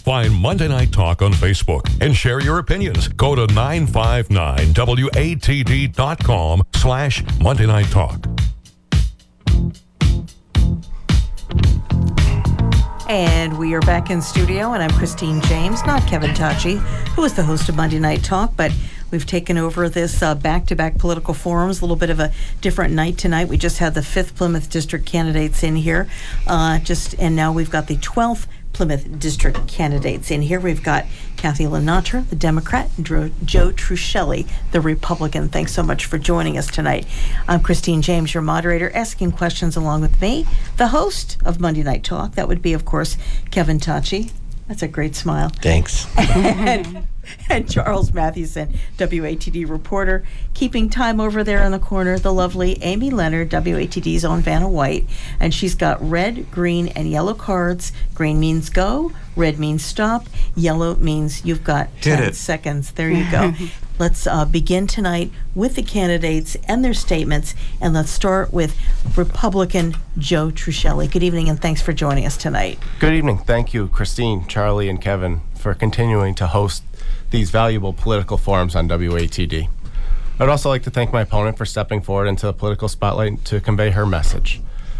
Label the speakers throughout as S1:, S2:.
S1: Find Monday Night Talk on Facebook and share your opinions. Go to 959watd.com/Monday Night Talk.
S2: And we are back in studio, and I'm Christine James, not Kevin Tachi, who is the host of Monday Night Talk, but we've taken over this back-to-back political forums, a little bit of a different night tonight. We just had the 5th Plymouth District candidates in here, and now we've got the 12th Plymouth District candidates in here. We've got Kathy Lenatra, the Democrat, and Joe Truschelli, the Republican. Thanks so much for joining us tonight. I'm Christine James, your moderator, asking questions along with me, the host of Monday Night Talk. That would be, of course, Kevin Tachi. That's a great smile.
S3: Thanks.
S2: And Charles Mathewson, WATD reporter. Keeping time over there in the corner, the lovely Amy Leonard, WATD's own Vanna White. And she's got red, green, and yellow cards. Green means go, red means stop, yellow means you've got 10 seconds. There you go. Let's begin tonight with the candidates and their statements, and let's start with Republican Joe Truschelli. Good evening, and thanks for joining us tonight.
S4: Good evening. Thank you, Christine, Charlie, and Kevin, for continuing to host these valuable political forums on WATD. I'd also like to thank my opponent for stepping forward into the political spotlight to convey her message.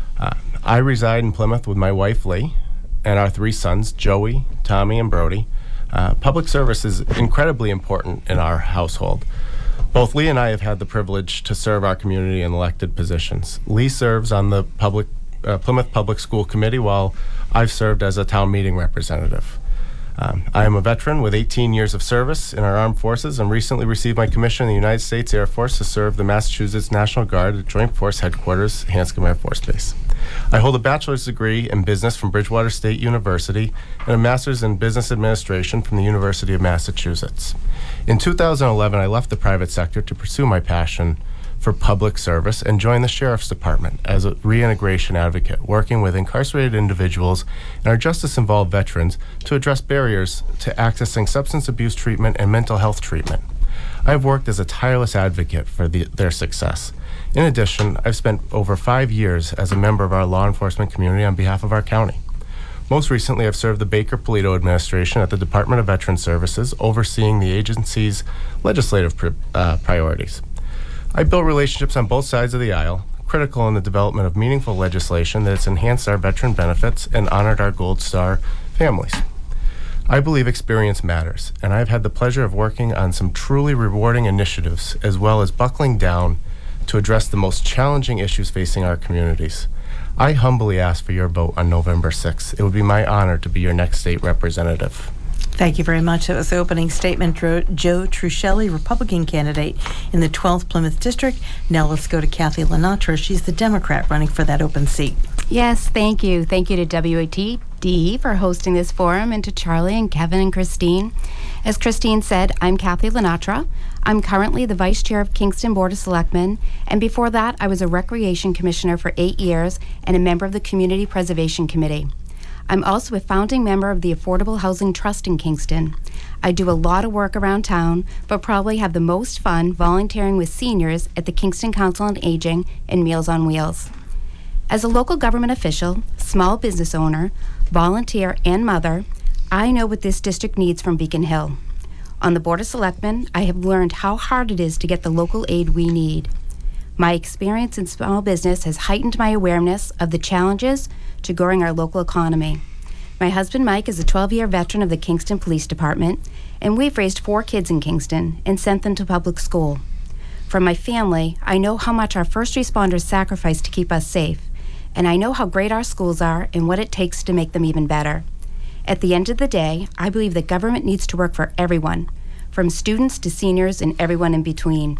S4: I reside in Plymouth with my wife, Lee, and our 3 sons, Joey, Tommy, and Brody. Public service is incredibly important in our household. Both Lee and I have had the privilege to serve our community in elected positions. Lee serves on the Plymouth Public School Committee, while I've served as a town meeting representative. I am a veteran with 18 years of service in our armed forces and recently received my commission in the United States Air Force to serve the Massachusetts National Guard at Joint Force Headquarters, Hanscom Air Force Base. I hold a bachelor's degree in business from Bridgewater State University and a master's in business administration from the University of Massachusetts. In 2011, I left the private sector to pursue my passion for public service and joined the Sheriff's Department as a reintegration advocate, working with incarcerated individuals and our justice-involved veterans to address barriers to accessing substance abuse treatment and mental health treatment. I have worked as a tireless advocate for their success. In addition, I've spent over 5 years as a member of our law enforcement community on behalf of our county. Most recently, I've served the Baker-Polito administration at the Department of Veteran Services, overseeing the agency's legislative priorities. I built relationships on both sides of the aisle, critical in the development of meaningful legislation that has enhanced our veteran benefits and honored our Gold Star families. I believe experience matters, and I've had the pleasure of working on some truly rewarding initiatives, as well as buckling down to address the most challenging issues facing our communities. I humbly ask for your vote on November 6th. It would be my honor to be your next state representative.
S2: Thank you very much. That was the opening statement. Joe Truschelli, Republican candidate in the 12th Plymouth District. Now let's go to Kathy Lenatra. She's the Democrat running for that open seat.
S5: Yes, thank you. Thank you to WATD for hosting this forum, and to Charlie and Kevin and Christine. As Christine said, I'm Kathy Lenatra. I'm currently the Vice Chair of Kingston Board of Selectmen, and before that, I was a Recreation Commissioner for 8 years and a member of the Community Preservation Committee. I'm also a founding member of the Affordable Housing Trust in Kingston. I do a lot of work around town, but probably have the most fun volunteering with seniors at the Kingston Council on Aging and Meals on Wheels. As a local government official, small business owner, volunteer, and mother, I know what this district needs from Beacon Hill. On the Board of Selectmen, I have learned how hard it is to get the local aid we need. My experience in small business has heightened my awareness of the challenges to growing our local economy. My husband Mike is a 12-year veteran of the Kingston Police Department, and we've raised 4 kids in Kingston and sent them to public school. From my family, I know how much our first responders sacrifice to keep us safe, and I know how great our schools are and what it takes to make them even better. At the end of the day, I believe that government needs to work for everyone, from students to seniors and everyone in between.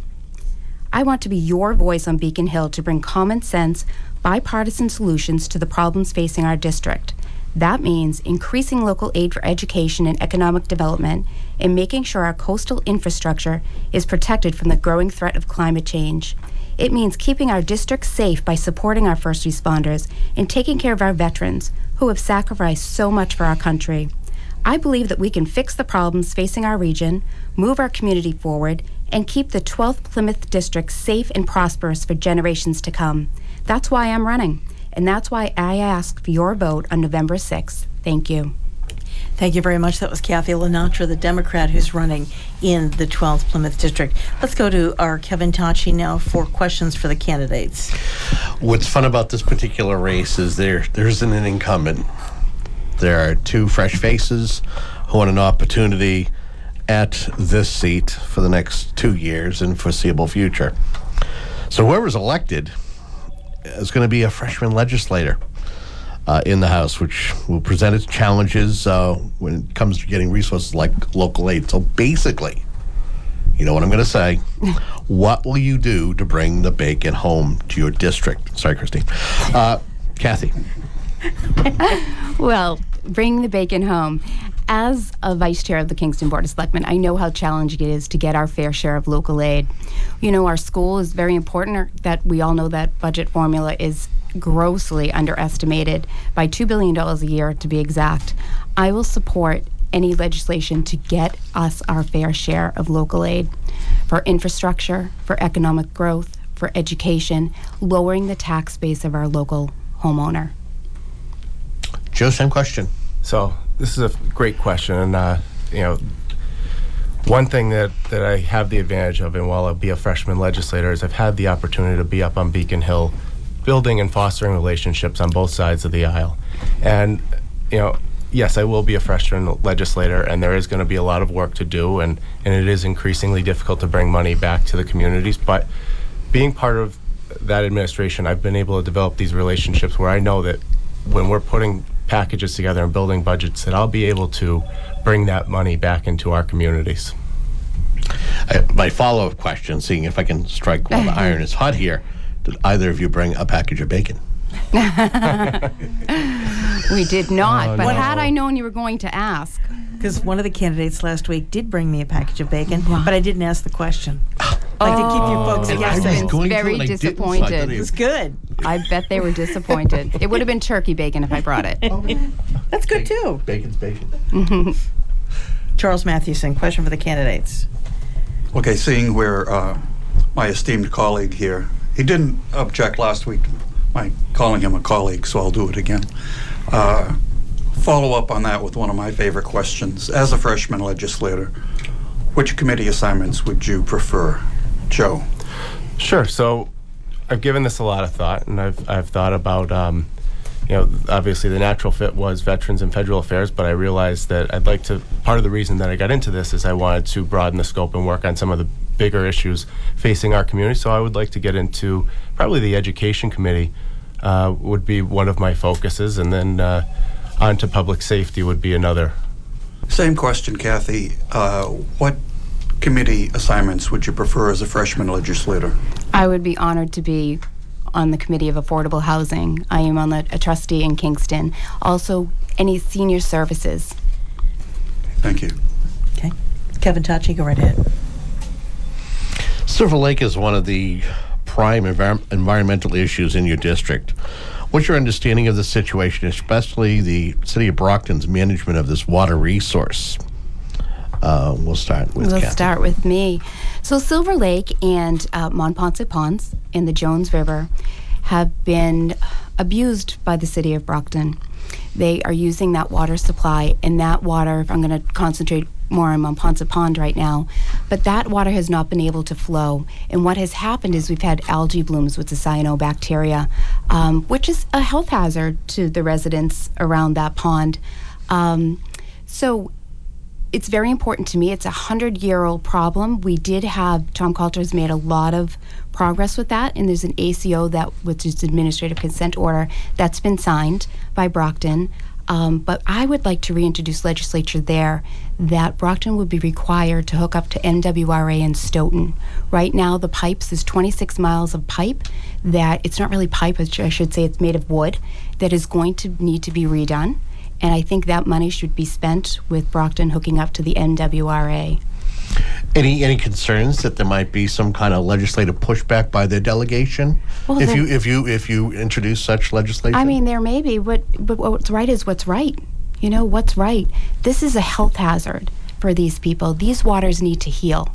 S5: I want to be your voice on Beacon Hill to bring common sense, bipartisan solutions to the problems facing our district. That means increasing local aid for education and economic development and making sure our coastal infrastructure is protected from the growing threat of climate change. It means keeping our district safe by supporting our first responders and taking care of our veterans who have sacrificed so much for our country. I believe that we can fix the problems facing our region, move our community forward, and keep the 12th Plymouth District safe and prosperous for generations to come. That's why I'm running, and that's why I ask for your vote on November 6th. Thank you.
S2: Thank you very much. That was Kathy Lenatra, the Democrat who's running in the 12th Plymouth District. Let's go to our Kevin Tachi now for questions for the candidates.
S3: What's fun about this particular race is there isn't an incumbent. There are two fresh faces who want an opportunity at this seat for the next 2 years and foreseeable future. So whoever's elected is going to be a freshman legislator in the House, which will present its challenges when it comes to getting resources like local aid. So basically, you know what I'm going to say, what will you do to bring the bacon home to your district? Sorry, Christine. Kathy.
S5: Well, bring the bacon home. As a vice chair of the Kingston Board of Selectmen, I know how challenging it is to get our fair share of local aid. You know, our school is very important, that we all know that budget formula is grossly underestimated by $2 billion a year, to be exact. I will support any legislation to get us our fair share of local aid for infrastructure, for economic growth, for education, lowering the tax base of our local homeowner.
S3: Joe, same question.
S4: So this is a great question, and one thing that I have the advantage of, and while I'll be a freshman legislator, is I've had the opportunity to be up on Beacon Hill, building and fostering relationships on both sides of the aisle. And yes, I will be a freshman legislator, and there is going to be a lot of work to do, and it is increasingly difficult to bring money back to the communities. But being part of that administration, I've been able to develop these relationships where I know that when we're putting packages together and building budgets, that I'll be able to bring that money back into our communities.
S3: My follow-up question, seeing if I can strike while the iron is hot here, did either of you bring a package of bacon?
S5: We did not, but
S4: no.
S5: had I known you were going to ask.
S2: Because one of the candidates last week did bring me a package of bacon, but I didn't ask the question. Like to keep you folks
S3: And I was
S2: guessing.
S3: going to,
S5: Very
S3: and I didn't, so I
S5: disappointed.
S3: thought
S2: It was good.
S5: I bet they were disappointed. It would have been turkey bacon if I brought it.
S2: That's good too.
S3: Bacon's bacon.
S2: Charles Mathewson, question for the candidates.
S6: Okay, seeing where my esteemed colleague here, he didn't object last week to my calling him a colleague, so I'll do it again. Follow up on that with one of my favorite questions. As a freshman legislator, which committee assignments would you prefer? Joe?
S4: Sure. So I've given this a lot of thought, and I've thought about, obviously the natural fit was Veterans and Federal Affairs, but I realized that I'd like to, part of the reason that I got into this is I wanted to broaden the scope and work on some of the bigger issues facing our community. So I would like to get into probably the Education Committee would be one of my focuses, and then on to Public Safety would be another.
S6: Same question, Kathy. What committee assignments would you prefer as a freshman legislator?
S5: I would be honored to be on the Committee of Affordable Housing. I am on a trustee in Kingston. Also, any senior services.
S6: Thank you.
S2: Okay. Kevin Tachi, go right ahead.
S3: Silver Lake is one of the prime environmental issues in your district. What's your understanding of the situation, especially the City of Brockton's management of this water resource? We'll start with Kathy.
S5: Start with me. So Silver Lake and Montponset Ponds in the Jones River have been abused by the City of Brockton. They are using that water supply, and that water, if I'm going to concentrate more on Montponset Pond right now, but that water has not been able to flow. And what has happened is we've had algae blooms with the cyanobacteria, which is a health hazard to the residents around that pond. So it's very important to me. It's a 100-year-old problem. We did have, Tom Coulter has made a lot of progress with that, and there's an ACO, which is Administrative Consent Order, that's been signed by Brockton. But I would like to reintroduce legislature there that Brockton would be required to hook up to NWRA in Stoughton. Right now, the pipes, there's 26 miles of pipe that, it's not really pipe, I should say it's made of wood, that is going to need to be redone. And I think that money should be spent with Brockton hooking up to the NWRA.
S3: Any concerns that there might be some kind of legislative pushback by the delegation
S5: Well,
S3: if you introduce such legislation?
S5: I mean, there may be, but what's right is what's right. You know, what's right. This is a health hazard for these people. These waters need to heal.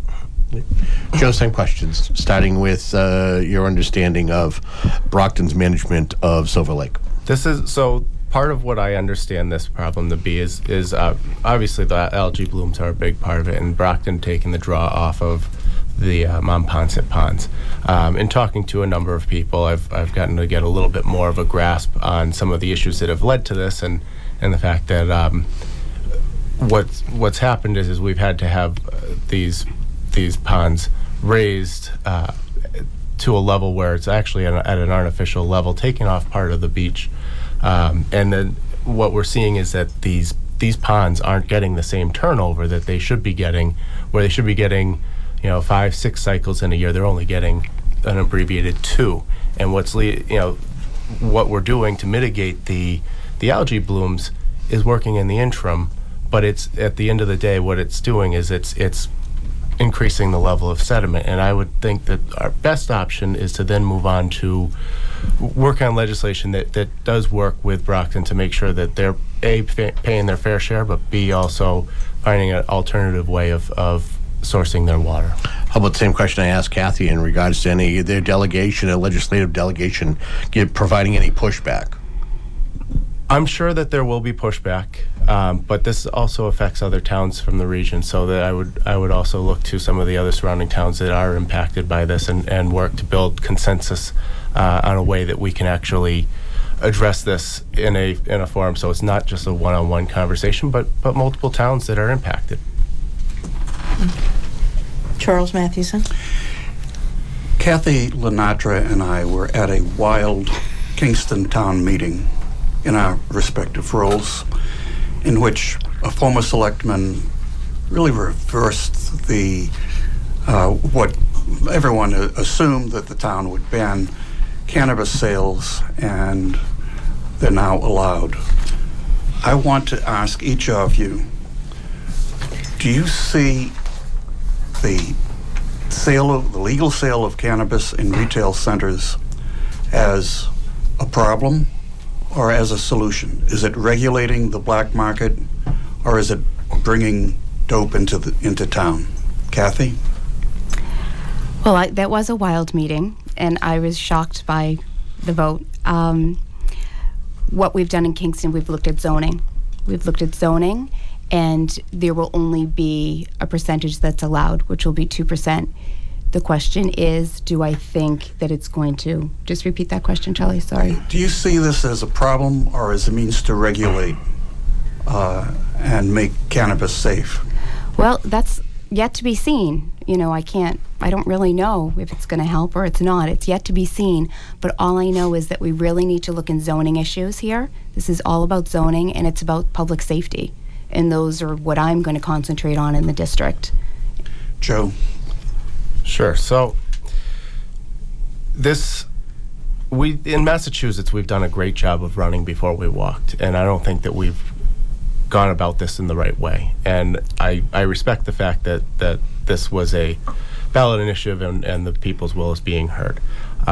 S3: Joe, same questions, starting with your understanding of Brockton's management of Silver Lake.
S4: part of what I understand this problem to be is obviously the algae blooms are a big part of it, and Brockton taking the draw off of the Monpont ponds. In talking to a number of people, I've gotten to get a little bit more of a grasp on some of the issues that have led to this, and the fact that what's happened is we've had to have these ponds raised to a level where it's actually at an artificial level, taking off part of the beach. And then what we're seeing is that these ponds aren't getting the same turnover that they should be getting, where they should be getting 5-6 cycles in a year. They're only getting an abbreviated 2. And what we're doing to mitigate the algae blooms is working in the interim, but it's at the end of the day what it's doing is it's increasing the level of sediment. And I would think that our best option is to then move on to work on legislation that does work with Brockton to make sure that they're A, paying their fair share, but B, also finding an alternative way of sourcing their water.
S3: How about the same question I asked Kathy in regards to their delegation, a legislative delegation, providing any pushback?
S4: I'm sure that there will be pushback, but this also affects other towns from the region, so that I would also look to some of the other surrounding towns that are impacted by this and work to build consensus on a way that we can actually address this in a forum, so it's not just a one-on-one conversation, but multiple towns that are impacted.
S2: Charles Mathewson.
S6: Kathy Lenatra and I were at a wild Kingston town meeting in our respective roles, in which a former selectman really reversed the what everyone assumed, that the town would ban cannabis sales, and they're now allowed. I want to ask each of you, do you see the legal sale of cannabis in retail centers as a problem or as a solution? Is it regulating the black market, or is it bringing dope into town? Kathy?
S5: Well, that was a wild meeting, and I was shocked by the vote. What we've done in Kingston, we've looked at zoning. And there will only be a percentage that's allowed, which will be 2%. The question is, do I think that it's going to... Just repeat that question, Charlie, sorry.
S6: Do you see this as a problem or as a means to regulate and make cannabis safe?
S5: Well, that's yet to be seen. I don't really know if it's going to help or it's not. It's yet to be seen. But all I know is that we really need to look in zoning issues here. This is all about zoning, and it's about public safety. And those are what I'm going to concentrate on in the district.
S6: Joe?
S4: Sure. So in Massachusetts, we've done a great job of running before we walked, and I don't think that we've gone about this in the right way. And I respect the fact that this was a ballot initiative and the people's will is being heard.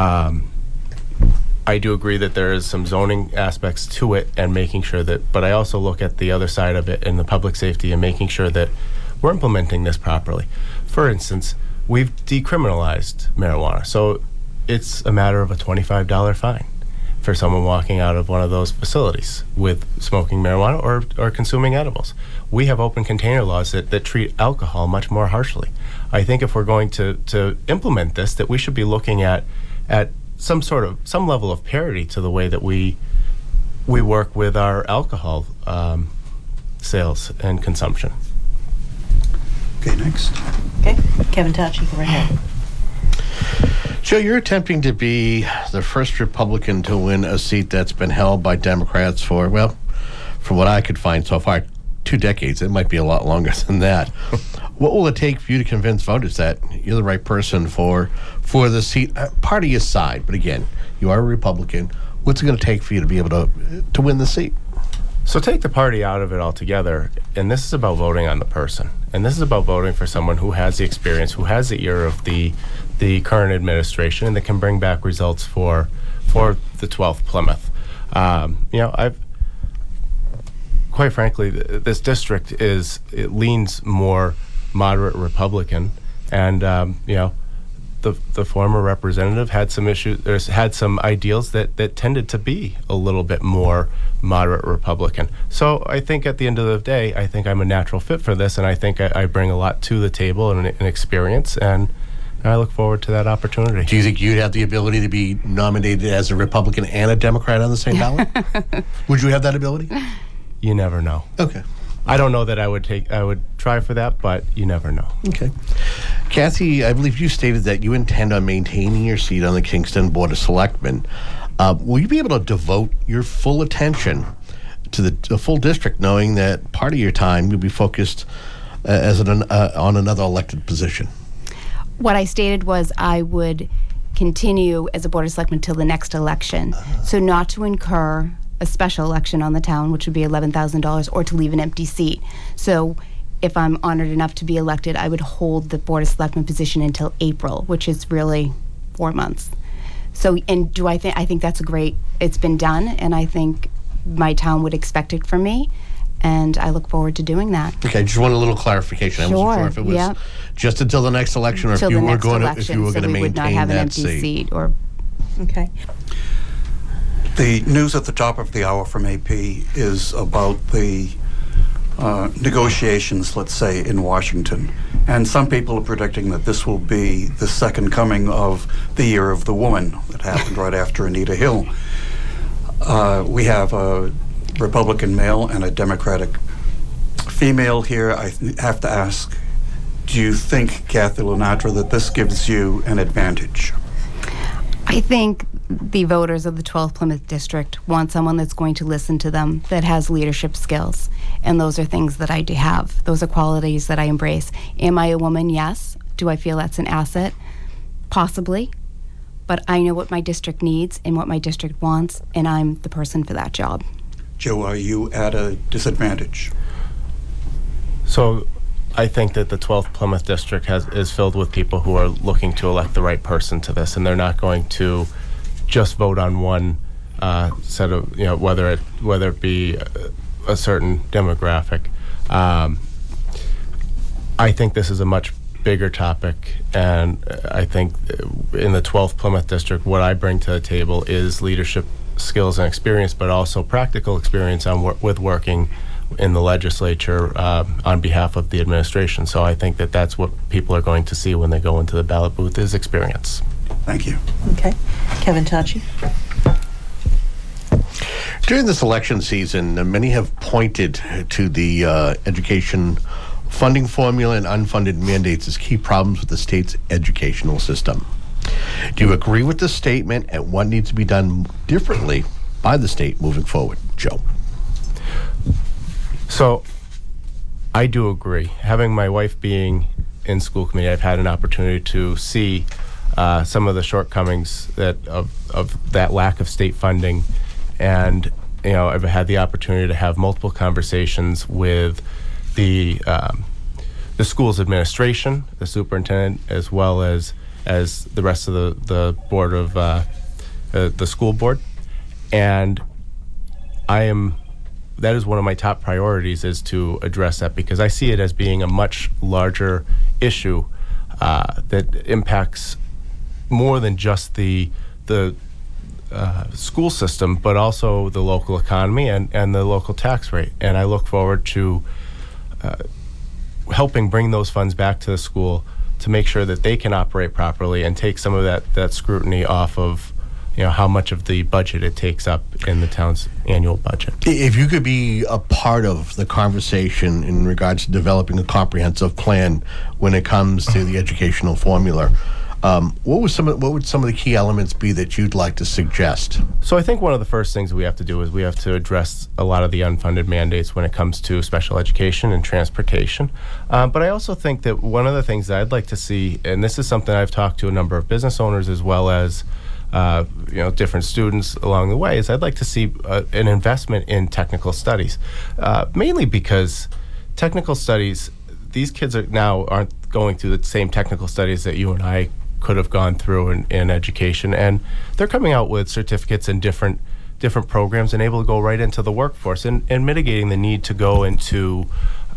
S4: I do agree that there is some zoning aspects to it and making sure that, but I also look at the other side of it in the public safety and making sure that we're implementing this properly. For instance, we've decriminalized marijuana, so it's a matter of a $25 fine for someone walking out of one of those facilities with smoking marijuana or consuming edibles. We have open container laws that treat alcohol much more harshly. I think if we're going to implement this, that we should be looking at some level of parity to the way that we work with our alcohol sales and consumption.
S6: Okay, next.
S2: Okay, Kevin Tachi, go right ahead.
S3: Joe, you're attempting to be the first Republican to win a seat that's been held by Democrats for, well, from what I could find so far, 2 decades. It might be a lot longer than that. What will it take for you to convince voters that you're the right person for the seat? Party aside, but again, you are a Republican. What's it going to take for you to be able to win the seat?
S4: So take the party out of it altogether, and this is about voting on the person. And this is about voting for someone who has the experience, who has the ear of the current administration, and that can bring back results for the 12th Plymouth. Quite frankly, this district leans more moderate Republican, and the former representative had some issues, or had some ideals that tended to be a little bit more moderate Republican. So I think at the end of the day, I think I'm a natural fit for this, and I think I bring a lot to the table and an experience, and I look forward to that opportunity.
S3: Do you think you'd have the ability to be nominated as a Republican and a Democrat on the same ballot? Would you have that ability?
S4: You never know.
S3: Okay.
S4: I don't know that I would try for that, but you never know.
S3: Okay. Kathy, I believe you stated that you intend on maintaining your seat on the Kingston Board of Selectmen. Will you be able to devote your full attention to the full district, knowing that part of your time you'll be focused on another elected position?
S5: What I stated was I would continue as a Board of Selectmen till the next election. So not to incur a special election on the town, which would be $11,000, or to leave an empty seat. So if I'm honored enough to be elected, I would hold the Board of Selectmen position until April, which is really 4 months. So, and I think that's it's been done, and I think my town would expect it from me, and I look forward to doing that.
S3: Okay, just want a little clarification.
S5: Sure,
S3: I wasn't sure if it was just until the next election, or if you were going to maintain
S5: would not have an
S3: that
S5: empty seat. Or
S2: Okay.
S6: The news at the top of the hour from AP is about the negotiations, let's say, in Washington. And some people are predicting that this will be the second coming of the Year of the Woman that happened right after Anita Hill. We have a Republican male and a Democratic female here. I have to ask, do you think, Kathy Lenatra, that this gives you an advantage?
S5: I think the voters of the 12th Plymouth District want someone that's going to listen to them, that has leadership skills. And those are things that I do have. Those are qualities that I embrace. Am I a woman? Yes. Do I feel that's an asset? Possibly. But I know what my district needs and what my district wants, and I'm the person for that job.
S6: Joe, are you at a disadvantage?
S4: So I think that the 12th Plymouth District is filled with people who are looking to elect the right person to this, and they're not going to just vote on one set of, whether it be a certain demographic. I think this is a much bigger topic, and I think in the 12th Plymouth District, what I bring to the table is leadership skills and experience, but also practical experience with working in the legislature on behalf of the administration. So I think that that's what people are going to see when they go into the ballot booth, is experience.
S6: Thank you.
S2: Okay. Kevin Tachi.
S3: During this election season, many have pointed to the education funding formula and unfunded mandates as key problems with the state's educational system. Do you agree with this statement, and what needs to be done differently by the state moving forward? Joe.
S4: So I do agree. Having my wife being in school committee, I've had an opportunity to see some of the shortcomings of that lack of state funding, and I've had the opportunity to have multiple conversations with the school's administration, the superintendent, as well as the rest of the board of the school board, and that is one of my top priorities, is to address that, because I see it as being a much larger issue that impacts more than just the school system, but also the local economy and the local tax rate. And I look forward to helping bring those funds back to the school to make sure that they can operate properly and take some of that scrutiny off of how much of the budget it takes up in the town's annual budget.
S3: If you could be a part of the conversation in regards to developing a comprehensive plan when it comes to the educational formula, what would some of the key elements be that you'd like to suggest?
S4: So I think one of the first things we have to do is we have to address a lot of the unfunded mandates when it comes to special education and transportation. But I also think that one of the things that I'd like to see, and this is something I've talked to a number of business owners as well as different students along the way, is I'd like to see an investment in technical studies, mainly because technical studies, these kids aren't going through the same technical studies that you and I could have gone through in education, and they're coming out with certificates in different programs and able to go right into the workforce and mitigating the need to go into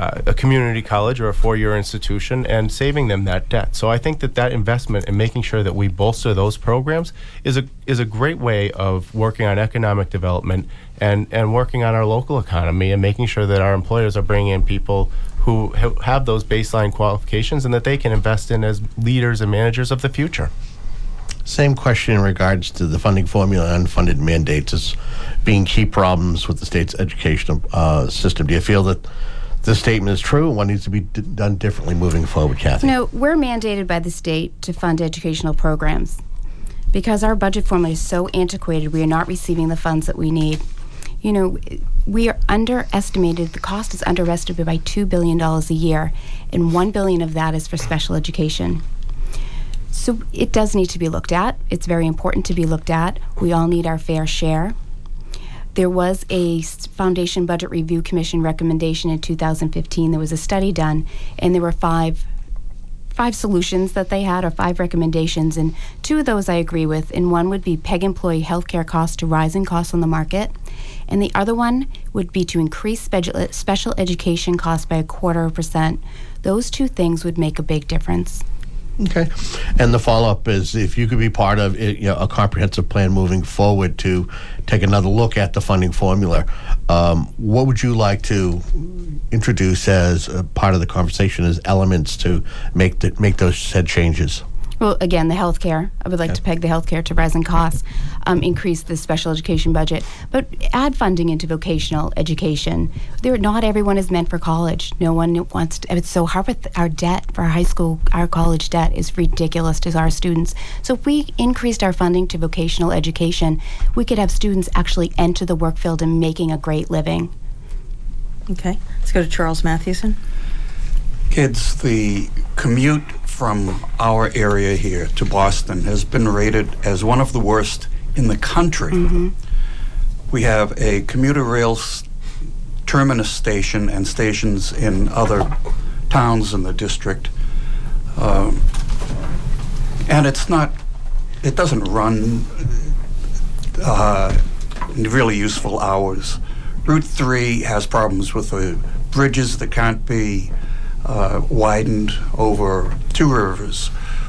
S4: a community college or a four-year institution and saving them that debt. So I think that investment in making sure that we bolster those programs is a great way of working on economic development and working on our local economy and making sure that our employers are bringing in people who have those baseline qualifications and that they can invest in as leaders and managers of the future.
S3: Same question in regards to the funding formula and unfunded mandates as being key problems with the state's educational system. Do you feel that this statement is true and what needs to be done differently moving forward, Kathy?
S5: No, we're mandated by the state to fund educational programs. Because our budget formula is so antiquated, we are not receiving the funds that we need. You know, we are underestimated, the cost is underestimated by $2 billion a year, and $1 billion of that is for special education. So it does need to be looked at. It's very important to be looked at. We all need our fair share. There was a Foundation Budget Review Commission recommendation in 2015. There was a study done, and there were five solutions that they had, or 5 recommendations, and 2 of those I agree with, and one would be peg employee health care costs to rising costs on the market, and the other one would be to increase special education costs by 0.25%. Those 2 things would make a big difference.
S3: Okay. And the follow-up is if you could be part of a comprehensive plan moving forward to take another look at the funding formula, what would you like to introduce as a part of the conversation as elements to make those said changes?
S5: Well, again, the healthcare. I would like to peg the healthcare to rising costs, increase the special education budget, but add funding into vocational education. Not everyone is meant for college. No one wants to. It's so hard with our debt for our high school. Our college debt is ridiculous to our students. So if we increased our funding to vocational education, we could have students actually enter the work field and making a great living.
S2: Okay. Let's go to Charles Mathewson.
S6: Kids, the commute from our area here to Boston has been rated as one of the worst in the country. Mm-hmm. We have a commuter rail terminus station and stations in other towns in the district. And it doesn't run in really useful hours. Route 3 has problems with the bridges that can't be widened over 2 rivers.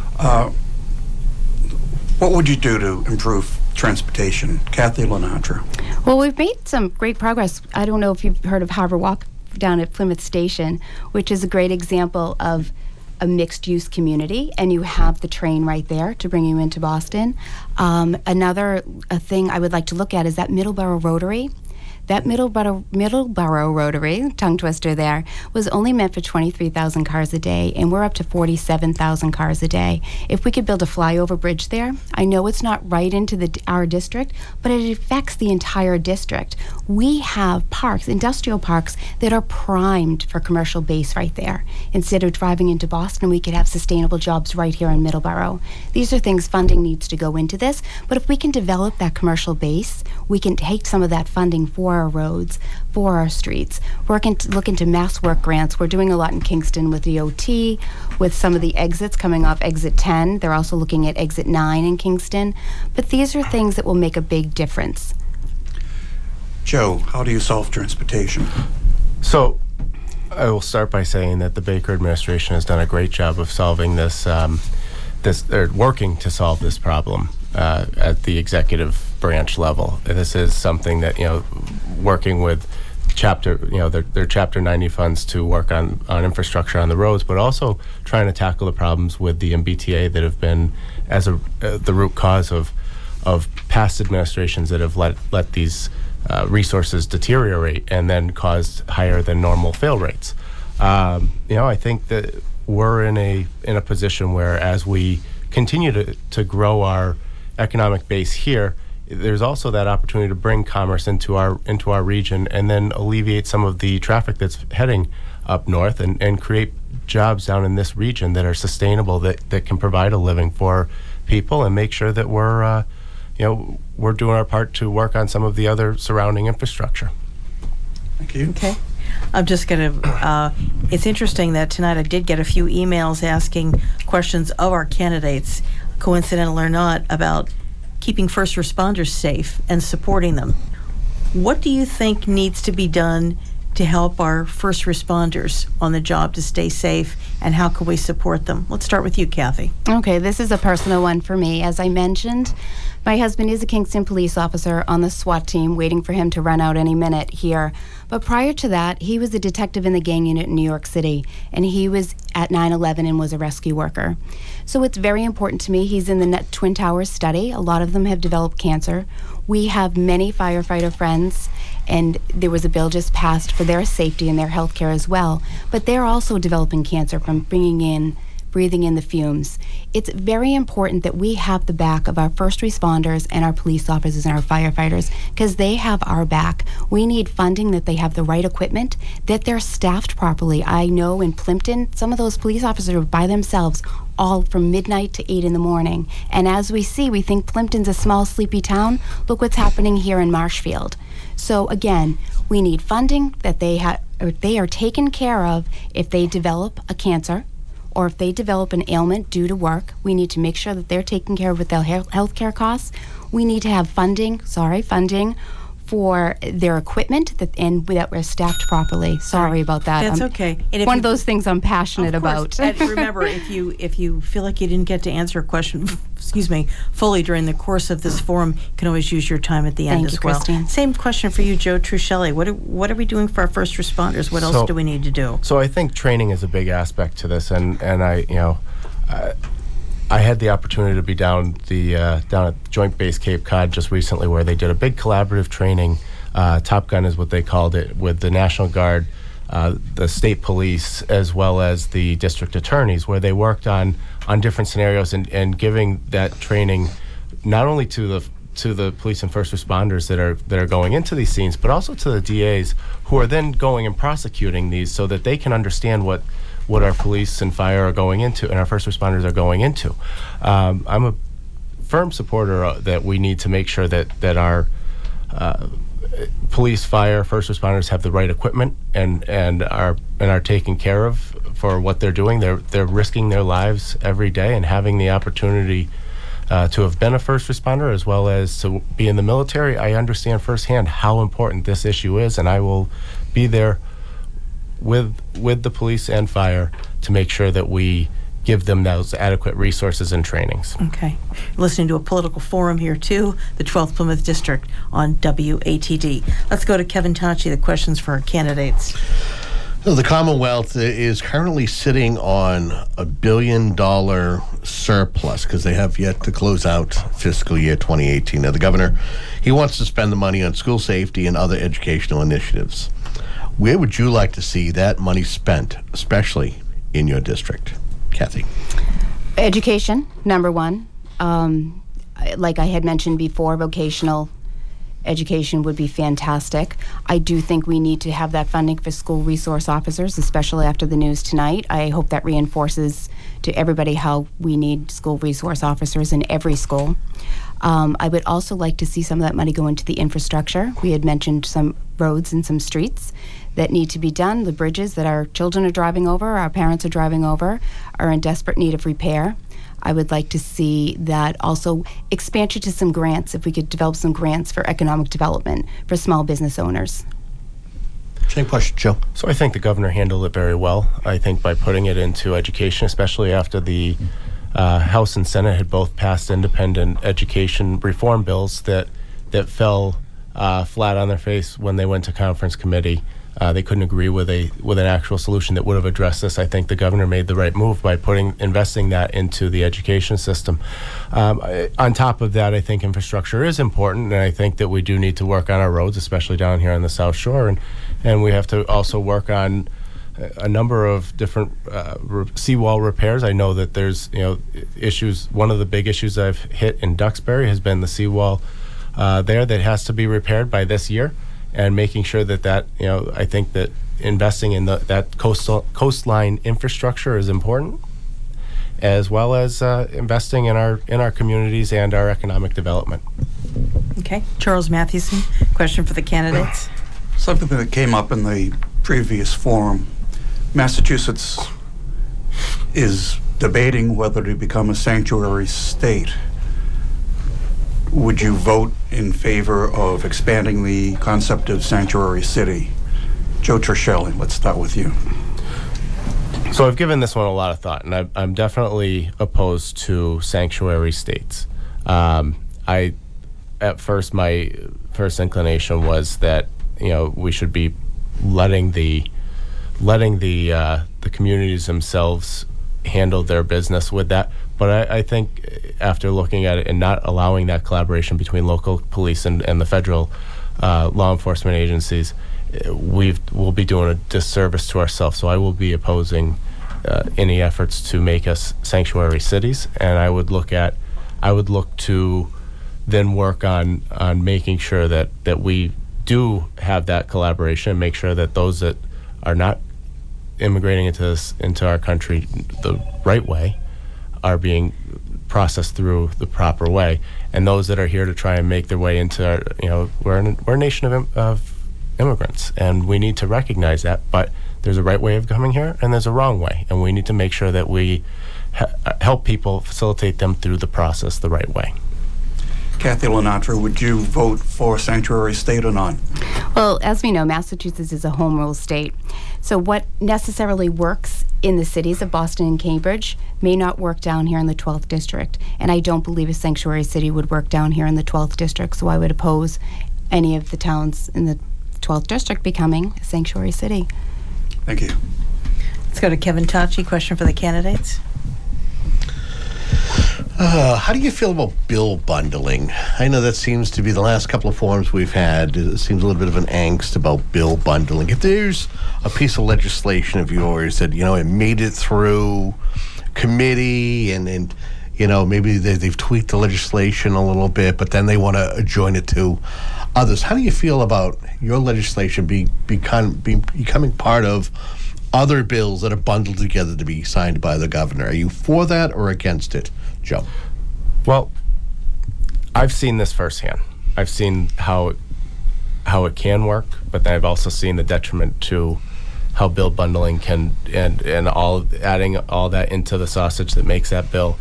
S6: What would you do to improve transportation? Kathy Lenatra.
S5: Well, we've made some great progress. I don't know if you've heard of Harbor Walk down at Plymouth Station, which is a great example of a mixed-use community, and you have the train right there to bring you into Boston. Another thing I would like to look at is that Middleborough Rotary. That Middleborough Rotary, tongue twister there, was only meant for 23,000 cars a day, and we're up to 47,000 cars a day. If we could build a flyover bridge there, I know it's not right into our district, but it affects the entire district. We have parks, industrial parks, that are primed for commercial base right there. Instead of driving into Boston, we could have sustainable jobs right here in Middleborough. These are things funding needs to go into this, but if we can develop that commercial base, we can take some of that funding for our roads, for our streets. Look into mass work grants. We're doing a lot in Kingston with the OT, with some of the exits coming off exit 10. They're also looking at exit 9 in Kingston. But these are things that will make a big difference.
S6: Joe, how do you solve transportation?
S4: So I will start by saying that the Baker administration has done a great job of solving working to solve this problem at the executive branch level. This is something that, working with their Chapter 90 funds to work on infrastructure on the roads, but also trying to tackle the problems with the MBTA that have been as the root cause of past administrations that have let these resources deteriorate and then caused higher than normal fail rates. I think that we're in a position where, as we continue to grow our economic base here, there's also that opportunity to bring commerce into our region and then alleviate some of the traffic that's heading up north and create jobs down in this region that are sustainable, that can provide a living for people, and make sure that we're doing our part to work on some of the other surrounding infrastructure.
S6: Thank you.
S2: Okay. I'm just going to, it's interesting that tonight I did get a few emails asking questions of our candidates, coincidental or not, about keeping first responders safe and supporting them. What do you think needs to be done to help our first responders on the job to stay safe, and how can we support them? Let's start with you, Kathy.
S5: Okay, this is a personal one for me. As I mentioned, my husband is a Kingston police officer on the SWAT team, waiting for him to run out any minute here. But prior to that, he was a detective in the gang unit in New York City, and he was at 9/11 and was a rescue worker. So it's very important to me. He's in the Twin Towers study. A lot of them have developed cancer. We have many firefighter friends, and there was a bill just passed for their safety and their health care as well. But they're also developing cancer from breathing in the fumes. It's very important that we have the back of our first responders and our police officers and our firefighters, because they have our back. We need funding, that they have the right equipment, that they're staffed properly. I know in Plimpton, some of those police officers are by themselves all from midnight to 8 in the morning. And as we see, we think Plimpton's a small, sleepy town. Look what's happening here in Marshfield. So again, we need funding, that they are taken care of if they develop a cancer, or if they develop an ailment due to work. We need to make sure that they're taken care of with their health care costs. We need to have funding for their equipment, that we're staffed properly. Sorry about that.
S2: That's okay. And
S5: one of those things I'm passionate
S2: of
S5: about.
S2: And remember, if you feel like you didn't get to answer a question, fully during the course of this forum, you can always use your time at the end as well.
S5: Christine.
S2: Same question for you, Joe Truschelli. What are we doing for our first responders? What else do we need to do?
S4: So I think training is a big aspect to this, and I had the opportunity to be down at Joint Base Cape Cod just recently, where they did a big collaborative training. Top Gun is what they called it, with the National Guard, the state police, as well as the district attorneys, where they worked on different scenarios and giving that training not only to the police and first responders that are going into these scenes, but also to the DAs, who are then going and prosecuting these, so that they can understand what our police and fire are going into, and our first responders are going into. I'm a firm supporter that we need to make sure that our police, fire, first responders have the right equipment and are taken care of for what they're doing. They're risking their lives every day, and having the opportunity to have been a first responder as well as to be in the military, I understand firsthand how important this issue is, and I will be there with the police and fire to make sure that we give them those adequate resources and trainings.
S2: Okay. Listening to a political forum here too, the 12th Plymouth District on WATD. Let's go to Kevin Tachi, the questions for our candidates.
S3: So the Commonwealth is currently sitting on $1 billion surplus because they have yet to close out fiscal year 2018. Now, the governor, he wants to spend the money on school safety and other educational initiatives. Where would you like to see that money spent, especially in your district? Kathy.
S5: Education, number one. Like I had mentioned before, vocational education would be fantastic. I do think we need to have that funding for school resource officers, especially after the news tonight. I hope that reinforces to everybody how we need school resource officers in every school. I would also like to see some of that money go into the infrastructure. We had mentioned some roads and some streets that need to be done. The bridges that our children are driving over, our parents are driving over, are in desperate need of repair. I would like to see that also expansion to some grants, if we could develop some grants for economic development for small business owners.
S3: Same question, Joe.
S4: So I think the governor handled it very well. I think by putting it into education, especially after the House and Senate had both passed independent education reform bills that fell flat on their face when they went to conference committee. They couldn't agree with an actual solution that would have addressed this. I think the governor made the right move by investing that into the education system. On top of that, I think infrastructure is important, and I think that we do need to work on our roads, especially down here on the South Shore, and we have to also work on a number of different seawall repairs. I know that there's issues. One of the big issues I've hit in Duxbury has been the seawall there that has to be repaired by this year. And making sure that I think that investing in that coastline infrastructure is important, as well as investing in our communities and our economic development.
S2: Okay, Charles Mathewson, question for the candidates.
S6: Something that came up in the previous forum. Massachusetts is debating whether to become a sanctuary state. Would you vote in favor of expanding the concept of sanctuary city Joe Trishelli, let's start with you.
S4: So I've given this one a lot of thought, and I'm definitely opposed to sanctuary states. At first, my first inclination was that we should be letting the communities themselves handle their business with that. But I think after looking at it and not allowing that collaboration between local police and the federal law enforcement agencies, we'll be doing a disservice to ourselves. So I will be opposing any efforts to make us sanctuary cities, and I would look to then work on making sure that we do have that collaboration and make sure that those that are not immigrating into our country the right way are being processed through the proper way, and those that are here to try and make their way into our, we're a nation of immigrants, and we need to recognize that. But there's a right way of coming here, and there's a wrong way, and we need to make sure that we help people, facilitate them through the process the right way.
S6: Kathy Lenatra, would you vote for sanctuary state or not?
S5: Well, as we know, Massachusetts is a home rule state. So what necessarily works in the cities of Boston and Cambridge may not work down here in the 12th district. And I don't believe a sanctuary city would work down here in the 12th district. So I would oppose any of the towns in the 12th district becoming a sanctuary city.
S6: Thank you.
S2: Let's go to Kevin Tachi. Question for the candidates.
S3: How do you feel about bill bundling? I know that seems to be the last couple of forums we've had. It seems a little bit of an angst about bill bundling. If there's a piece of legislation of yours that, it made it through committee and maybe they've tweaked the legislation a little bit, but then they want to join it to others. How do you feel about your legislation becoming part of other bills that are bundled together to be signed by the governor? Are you for that or against it, Joe?
S4: Well, I've seen this firsthand. I've seen how it can work, but then I've also seen the detriment to how bill bundling can and all adding all that into the sausage that makes that bill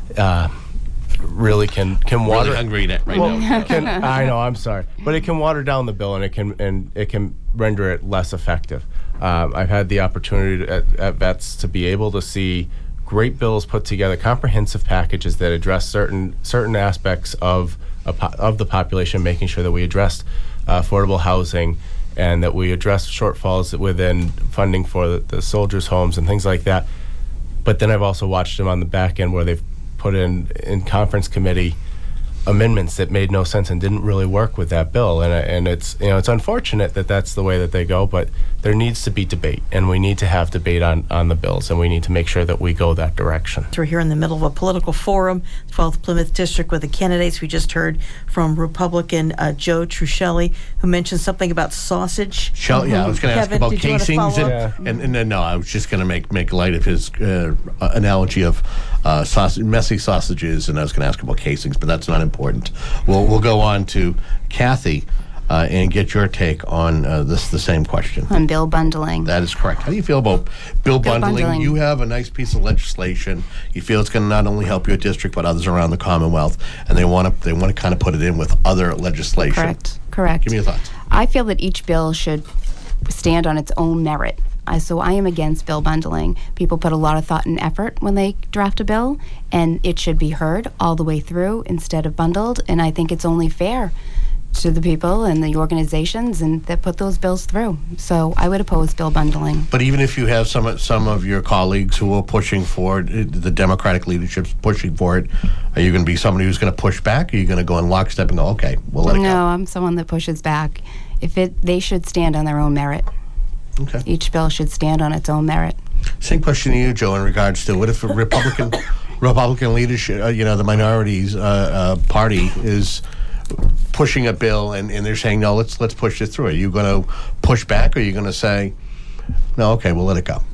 S4: really can water.
S3: Really hungry right now.
S4: I know. I'm sorry, but it can water down the bill, and it can render it less effective. I've had the opportunity at VETS to be able to see great bills put together, comprehensive packages that address certain aspects of the population, making sure that we address affordable housing and that we address shortfalls within funding for the soldiers' homes and things like that. But then I've also watched them on the back end where they've put in conference committee amendments that made no sense and didn't really work with that bill, and it's it's unfortunate that that's the way that they go, but there needs to be debate, and we need to have debate on the bills, and we need to make sure that we go that direction.
S2: So we're here in the middle of a political forum, 12th Plymouth District, with the candidates. We just heard from Republican Joe Trishelli, who mentioned something about sausage.
S3: Yeah, I was going to ask
S2: Kevin,
S3: about
S2: did you want to
S3: casings,
S2: follow up?
S3: and no, I was just going to make light of his analogy of messy sausages, and I was going to ask about casings, but that's not important. We'll go on to Kathy and get your take on the same question.
S5: On bill bundling.
S3: That is correct. How do you feel about bill bundling? You have a nice piece of legislation. You feel it's going to not only help your district but others around the Commonwealth, and they want to kind of put it in with other legislation.
S5: Correct.
S3: Give me your thoughts.
S5: I feel that each bill should stand on its own merit. So I am against bill bundling. People put a lot of thought and effort when they draft a bill, and it should be heard all the way through instead of bundled. And I think it's only fair to the people and the organizations and that put those bills through. So I would oppose bill bundling.
S3: But even if you have some of your colleagues who are pushing for it, the Democratic leadership's pushing for it, are you going to be somebody who's going to push back? Or are you going to go in lockstep and go, okay, we'll let it go?
S5: No, I'm someone that pushes back. They should stand on their own merit.
S3: Okay.
S5: Each bill should stand on its own merit.
S3: Same question to you, Joe, in regards to what if a Republican leadership, the minorities party is pushing a bill and they're saying, no, let's push this through. Are you going to push back, or are you going to say, no, okay, we'll let it go?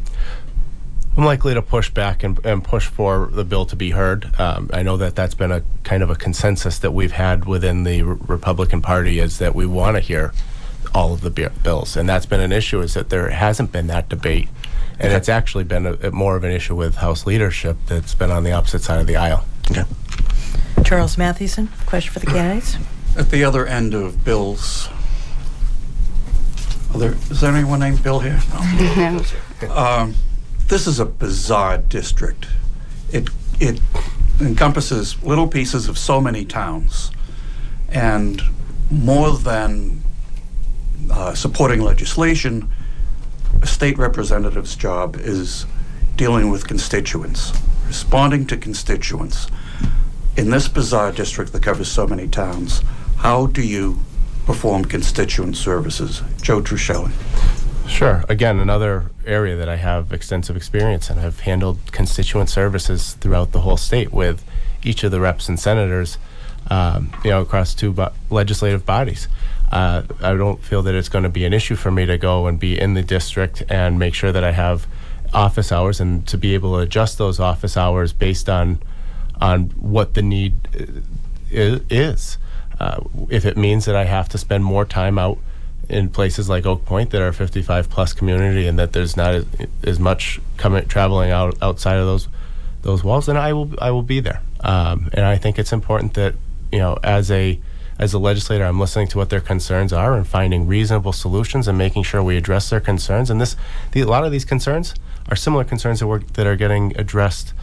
S4: I'm likely to push back and push for the bill to be heard. I know that's been a kind of a consensus that we've had within the Republican Party, is that we want to hear all of the bills, and that's been an issue, is that there hasn't been that debate, and it's actually been more of an issue with House leadership that's been on the opposite side of the aisle.
S3: Okay.
S2: Charles Mathewson, question for the candidates.
S6: At the other end of bills, are Is there anyone named Bill here? No. This is a bizarre district. It encompasses little pieces of so many towns, and more than supporting legislation, a state representative's job is dealing with constituents, responding to constituents. In this bizarre district that covers so many towns, how do you perform constituent services? Joe Truschelli.
S4: Sure. Again, another area that I have extensive experience in. I've handled constituent services throughout the whole state with each of the reps and senators, across two legislative bodies. I don't feel that it's going to be an issue for me to go and be in the district and make sure that I have office hours, and to be able to adjust those office hours based on what the need is. If it means that I have to spend more time out in places like Oak Point that are a 55 plus community, and that there's not as much traveling outside of those walls, then I will be there. And I think it's important that, as a legislator, I'm listening to what their concerns are and finding reasonable solutions and making sure we address their concerns. And a lot of these concerns are similar concerns that are getting addressed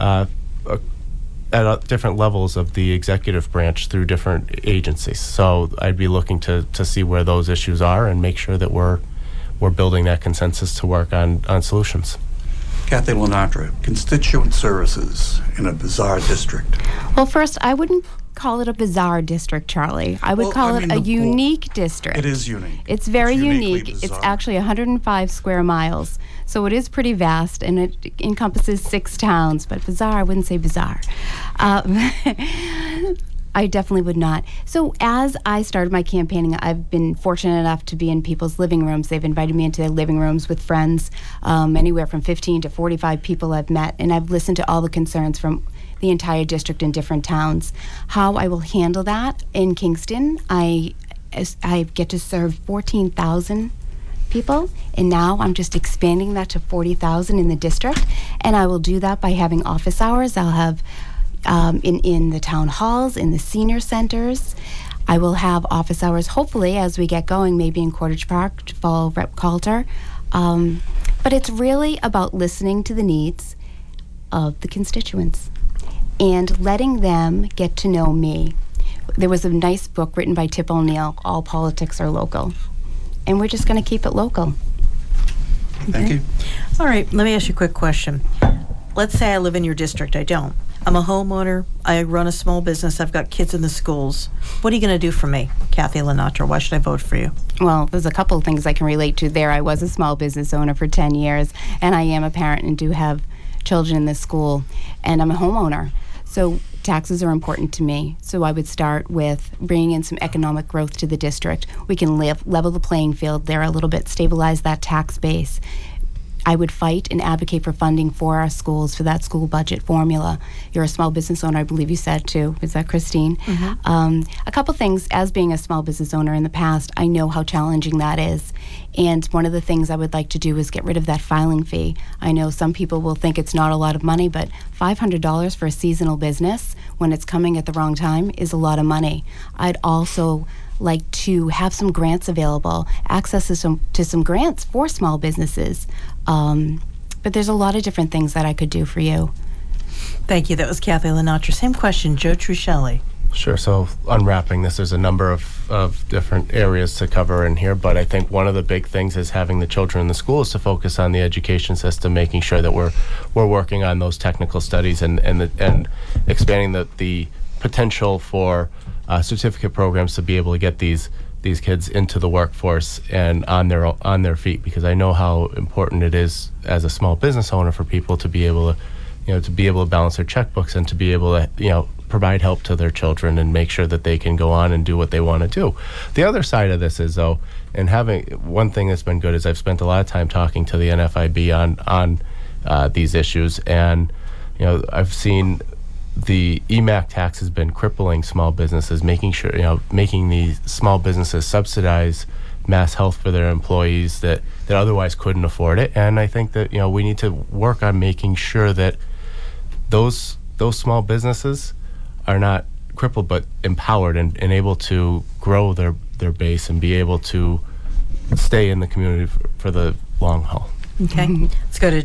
S4: at different levels of the executive branch through different agencies. So I'd be looking to see where those issues are and make sure that we're building that consensus to work on solutions.
S6: Kathy Lenatra, constituent services in a bizarre district.
S5: Well, first, I wouldn't call it a bizarre district, Charlie. I would call it a unique district.
S6: It is unique.
S5: It's very unique.
S6: Bizarre.
S5: It's actually 105 square miles. So it is pretty vast, and it encompasses 6 towns. But bizarre, I wouldn't say bizarre. I definitely would not. So as I started my campaigning, I've been fortunate enough to be in people's living rooms. They've invited me into their living rooms with friends, anywhere from 15 to 45 people I've met, and I've listened to all the concerns from the entire district in different towns. How I will handle that in Kingston, I get to serve 14,000 people, and now I'm just expanding that to 40,000 in the district, and I will do that by having office hours. I'll have in the town halls, in the senior centers. I will have office hours, hopefully, as we get going, maybe in Cordage Park to follow Rep. Coulter. But it's really about listening to the needs of the constituents and letting them get to know me. There was a nice book written by Tip O'Neill, All Politics Are Local. And we're just going to keep it local.
S6: Thank you.
S2: All right, let me ask you a quick question. Let's say I live in your district. I don't. I'm a homeowner. I run a small business. I've got kids in the schools. What are you going to do for me, Kathy Lenatra? Why should I vote for you?
S5: Well, there's a couple of things I can relate to there. I was a small business owner for 10 years, and I am a parent and do have children in the school, and I'm a homeowner. So taxes are important to me. So I would start with bringing in some economic growth to the district. We can level the playing field there a little bit, stabilize that tax base. I would fight and advocate for funding for our schools, for that school budget formula. You're a small business owner, I believe you said too. Is that Christine? Mm-hmm. A couple things, as being a small business owner in the past, I know how challenging that is. And one of the things I would like to do is get rid of that filing fee. I know some people will think it's not a lot of money, but $500 for a seasonal business when it's coming at the wrong time is a lot of money. I'd also like to have some grants available, access to some grants for small businesses. But there's a lot of different things that I could do for you.
S2: Thank you. That was Kathy Lenatra. Same question, Joe Truschelli.
S4: Sure. So unwrapping this, there's a number of different areas to cover in here, but I think one of the big things is having the children in the schools to focus on the education system, making sure that we're working on those technical studies and expanding the potential for certificate programs to be able to get these kids into the workforce and on their feet, because I know how important it is as a small business owner for people to be able to balance their checkbooks and to be able to provide help to their children and make sure that they can go on and do what they want to do. The other side of this is, though, and having one thing that's been good is I've spent a lot of time talking to the NFIB on these issues, and I've seen the EMAC tax has been crippling small businesses, making these small businesses subsidize mass health for their employees that otherwise couldn't afford it. And I think that we need to work on making sure that those small businesses are not crippled but empowered and able to grow their base and be able to stay in the community for the long haul.
S2: Okay. Let's go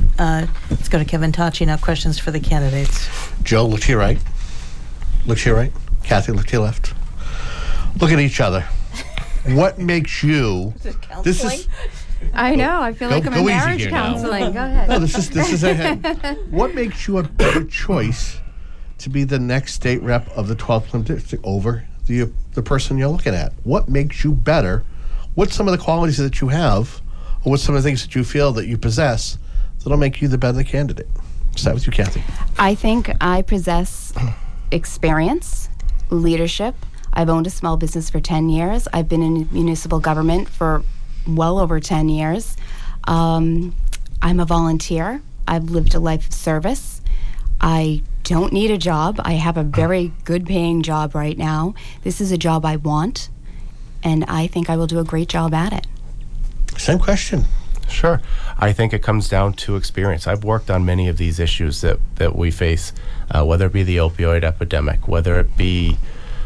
S2: to Kevin Tachi now. Questions for the candidates.
S3: Joe, look to your right. Look to your right. Kathy, look to your left. Look at each other. What makes you? This is.
S5: I know. I feel like I'm
S3: go
S5: in
S3: easy
S5: marriage
S3: here now.
S5: counseling. Go ahead.
S3: No, this is ahead. What makes you a better choice to be the next state rep of the 12th Plymouth District over the person you're looking at? What makes you better? What's some of the qualities that you have, or what's some of the things that you feel that you possess that'll make you the better candidate? Start with you, Kathy.
S5: I think I possess experience, leadership. I've owned a small business for 10 years. I've been in municipal government for well over 10 years. I'm a volunteer. I've lived a life of service. I don't need a job. I have a very good paying job right now. This is a job I want, and I think I will do a great job at it.
S3: Same question.
S4: Sure. I think it comes down to experience. I've worked on many of these issues that we face, whether it be the opioid epidemic, whether it be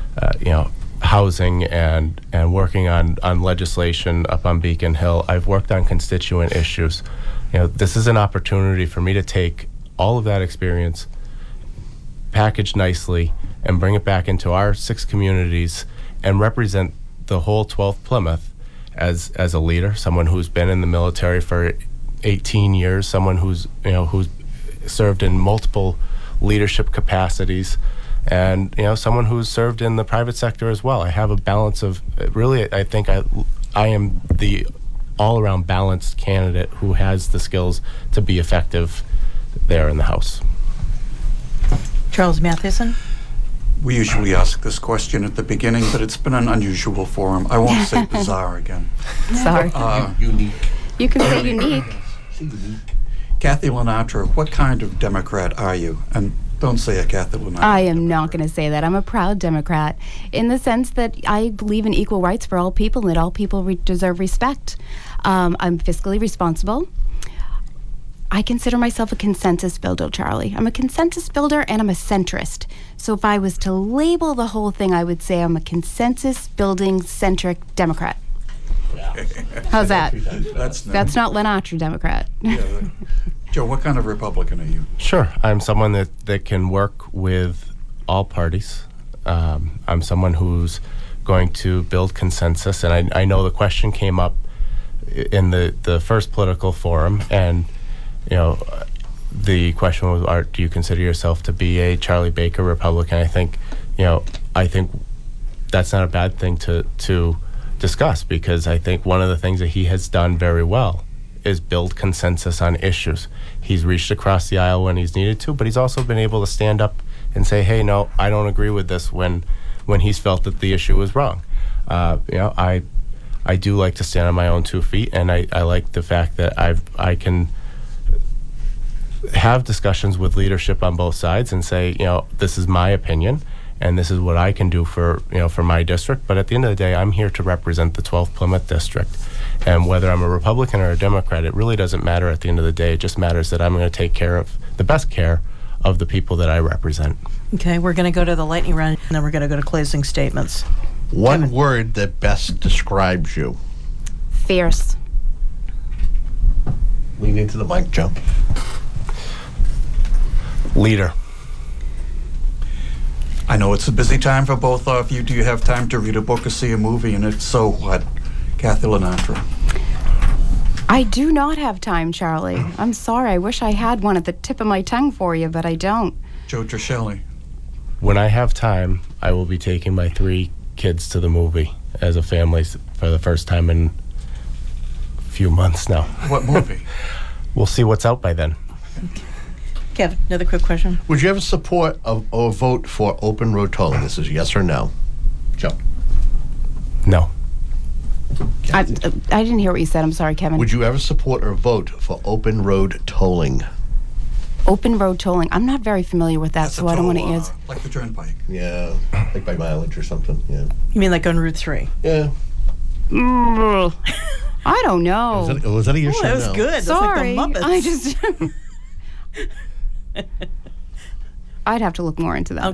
S4: housing and working on legislation up on Beacon Hill. I've worked on constituent issues. This is an opportunity for me to take all of that experience, package nicely, and bring it back into our 6 communities and represent the whole 12th Plymouth as a leader, someone who's been in the military for 18 years, someone who's served in multiple leadership capacities, and someone who's served in the private sector as well. I have a balance of really. I think I am the all-around balanced candidate who has the skills to be effective there in the House.
S2: Charles Mathewson.
S6: We usually ask this question at the beginning, but it's been an unusual forum. I won't say bizarre again.
S5: Sorry.
S3: Unique.
S5: You can say unique.
S6: Kathy Lenatra, what kind of Democrat are you? And don't say a Kathy Lenatra.
S5: I am not going to say that. I'm a proud Democrat in the sense that I believe in equal rights for all people and that all people deserve respect. I'm fiscally responsible. I consider myself a consensus builder, Charlie. I'm a consensus builder and I'm a centrist. So if I was to label the whole thing, I would say I'm a consensus building centric Democrat. How's that? That's not Lenatra Democrat.
S6: Yeah. Joe, what kind of Republican are you?
S4: Sure. I'm someone that can work with all parties. I'm someone who's going to build consensus. And I know the question came up in the first political forum, and the question was, do you consider yourself to be a Charlie Baker Republican? I think that's not a bad thing to discuss, because I think one of the things that he has done very well is build consensus on issues. He's reached across the aisle when he's needed to, but he's also been able to stand up and say, hey, no, I don't agree with this when he's felt that the issue was wrong. I do like to stand on my own 2 feet, and I like the fact that I can have discussions with leadership on both sides and say, this is my opinion and this is what I can do for my district. But at the end of the day, I'm here to represent the 12th Plymouth District. And whether I'm a Republican or a Democrat, it really doesn't matter at the end of the day. It just matters that I'm going to take care of the best care of the people that I represent.
S2: Okay, we're going to go to the lightning round, and then we're going to go to closing statements.
S3: One word that best describes you.
S5: Fierce.
S3: Lean into the mic, Joe.
S4: Leader.
S6: I know it's a busy time for both of you. Do you have time to read a book or see a movie? And if so, what? Kathy Lenatra.
S5: I do not have time, Charlie. I'm sorry. I wish I had one at the tip of my tongue for you, but I don't.
S6: Joe Trishelli.
S4: When I have time, I will be taking my 3 kids to the movie as a family for the first time in a few months now.
S6: What movie?
S4: We'll see what's out by then.
S2: Kevin, another quick question.
S3: Would you ever support or vote for open road tolling? This is yes or no. Joe.
S4: No.
S5: I didn't hear what you said. I'm sorry, Kevin.
S3: Would you ever support or vote for open road tolling?
S5: Open road tolling. I'm not very familiar with that,
S6: That's
S5: so
S6: a
S5: I don't want
S6: toll,
S5: to use.
S6: like the Turnpike.
S3: Yeah, like by mileage or something. Yeah.
S2: You mean like on Route 3?
S3: Yeah.
S5: I don't know.
S3: Was that a yes or no?
S2: That was good.
S5: Sorry,
S2: That's like the Muppets.
S5: I just. I'd have to look more into that.
S2: Okay.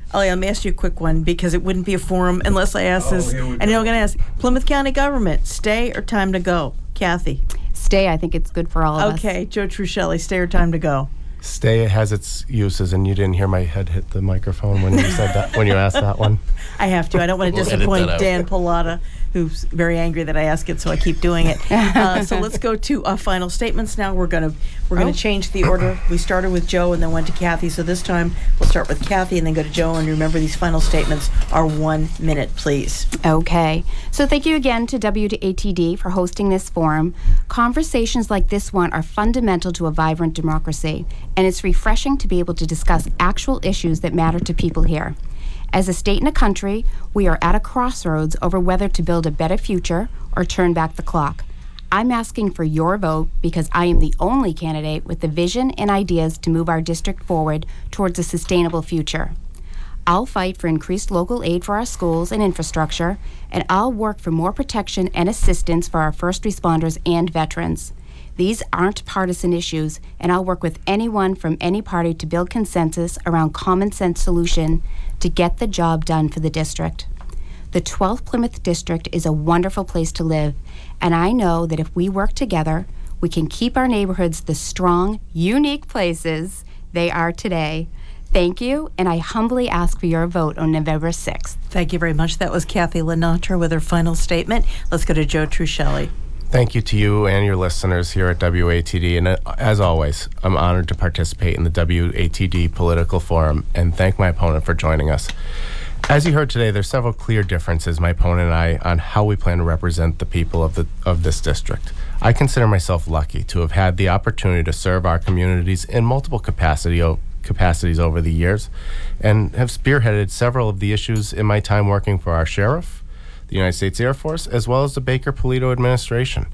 S2: Let me ask you a quick one, because it wouldn't be a forum unless I ask this.
S6: here we
S2: And I'm
S6: go.
S2: going to ask, Plymouth County government, stay or time to go? Kathy.
S5: Stay. I think it's good for all of us.
S2: Okay, Joe Truschelli, stay or time to go?
S4: Stay has its uses, and you didn't hear my head hit the microphone when you said that, when you asked that one.
S2: I have to. I don't want to
S3: We'll edit
S2: disappoint
S3: that out.
S2: Dan Pallotta, who's very angry that I ask it, so I keep doing it. So let's go to final statements now. We're gonna change the order. We started with Joe and then went to Kathy. So this time we'll start with Kathy and then go to Joe. And remember, these final statements are 1 minute, please.
S5: Okay. So thank you again to WATD for hosting this forum. Conversations like this one are fundamental to a vibrant democracy, and it's refreshing to be able to discuss actual issues that matter to people here. As a state and a country, we are at a crossroads over whether to build a better future or turn back the clock. I'm asking for your vote because I am the only candidate with the vision and ideas to move our district forward towards a sustainable future. I'll fight for increased local aid for our schools and infrastructure, and I'll work for more protection and assistance for our first responders and veterans. These aren't partisan issues, and I'll work with anyone from any party to build consensus around common sense solution to get the job done for the district. The 12th Plymouth District is a wonderful place to live, and I know that if we work together, we can keep our neighborhoods the strong, unique places they are today. Thank you, and I humbly ask for your vote on November 6th.
S2: Thank you very much. That was Kathy Lenatra with her final statement. Let's go to Joe Truschelli.
S4: Thank you to you and your listeners here at WATD. And as always, I'm honored to participate in the WATD Political Forum and thank my opponent for joining us. As you heard today, there's several clear differences, my opponent and I, on how we plan to represent the people of this district. I consider myself lucky to have had the opportunity to serve our communities in multiple capacities over the years and have spearheaded several of the issues in my time working for our sheriff, the United States Air Force, as well as the Baker-Polito administration.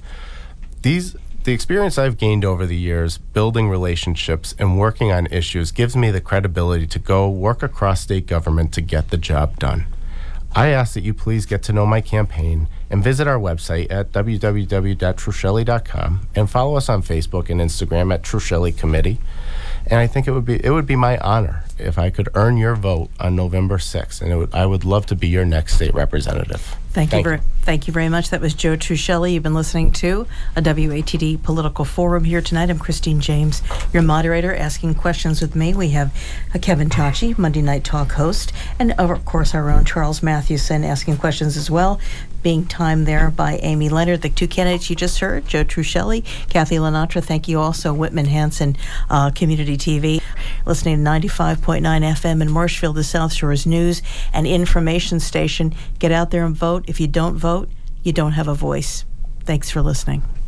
S4: The experience I've gained over the years building relationships and working on issues gives me the credibility to go work across state government to get the job done. I ask that you please get to know my campaign and visit our website at www.truschelli.com and follow us on Facebook and Instagram at Truschelli Committee. And I think it would be my honor if I could earn your vote on November 6th, and I would love to be your next state representative.
S2: Thank you very much. That was Joe Truschelli. You've been listening to a WATD Political Forum here tonight. I'm Christine James, your moderator, asking questions with me. We have Kevin Tachi, Monday Night Talk host, and of course our own Charles Mathewson asking questions as well, being timed there by Amy Leonard. The two candidates you just heard, Joe Truschelli, Kathy Lenatra. Thank you also, Whitman Hanson, Community TV. Listening to 95.9 FM in Marshfield, the South Shores News and Information Station. Get out there and vote. If you don't vote, you don't have a voice. Thanks for listening.